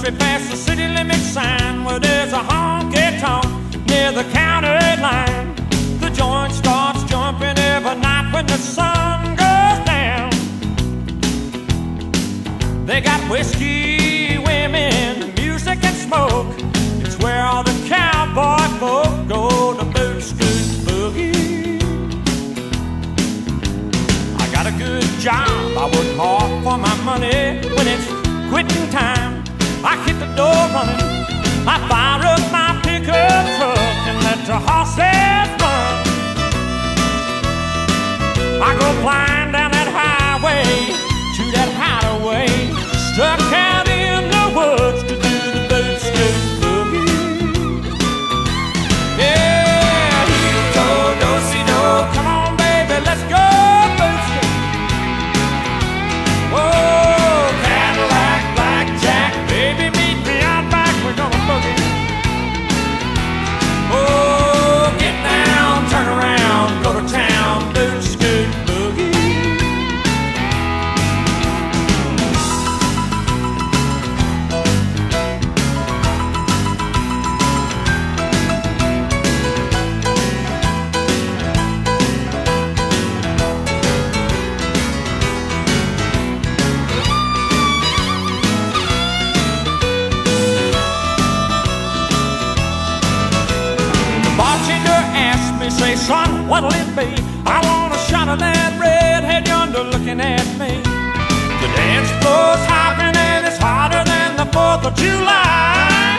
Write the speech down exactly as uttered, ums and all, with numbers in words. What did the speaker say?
country past the city limit sign where there's a honky-tonk near the county line. The joint starts jumping every night when the sun goes down. They got whiskey, women, music and smoke. It's where all the cowboy folk go to boot scoot boogie. I got a good job, I work hard for my money. When it's quitting time, I hit the door running. I fire up my pickup truck and let the horses run. I go flying down that highway to that hideaway, stuck out in the woods to do the boot scoot boogie. Yeah, heel toe, do-si-do, come on baby, let's go boot scoot. Oh, Cadillac, blackjack, baby, meet me out back, we're gonna boogie. Oh, get down, turn around, go to town, boot scoot boogie. Say, son, what'll it be? I want a shot of that redhead yonder looking at me. The dance floor's hopping and it's hotter than the fourth of July.